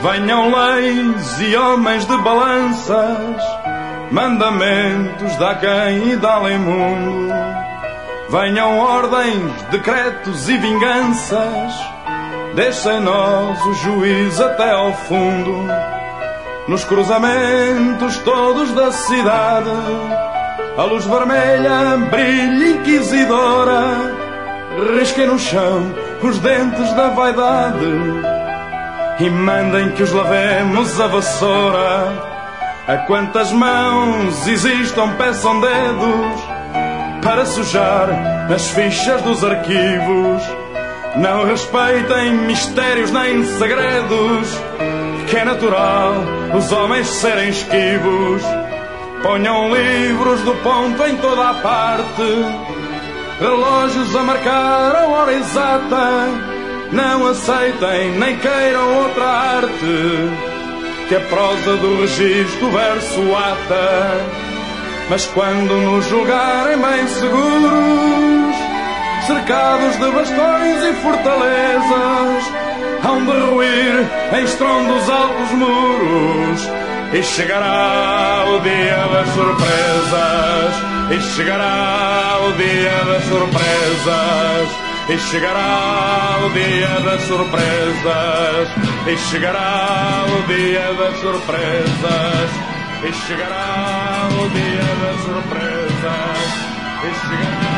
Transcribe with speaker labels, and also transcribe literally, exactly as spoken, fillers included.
Speaker 1: Venham leis e homens de balanças, mandamentos de aquém e de além mundo. Venham ordens, decretos e vinganças, deixe em nós o juízo até ao fundo. Nos cruzamentos todos da cidade, a luz vermelha brilha inquisidora. Risquem no chão os dentes da vaidade e mandem que os lavemos a vassoura. A quantas mãos existam peçam dedos para sujar as fichas dos arquivos. Não respeitem mistérios nem segredos, que é natural os homens serem esquivos. Ponham livros do ponto em toda a parte, relógios a marcar a hora exata. Não aceitem nem queiram outra arte que a prosa do registro verso ata. Mas quando nos julgarem bem seguros, cercados de bastões e fortalezas, hão de ruir em estrondos altos muros. E chegará o dia das surpresas, e chegará o dia das surpresas, e chegará o dia das surpresas, e chegará o dia das surpresas, e chegará o dia das surpresas, e chegará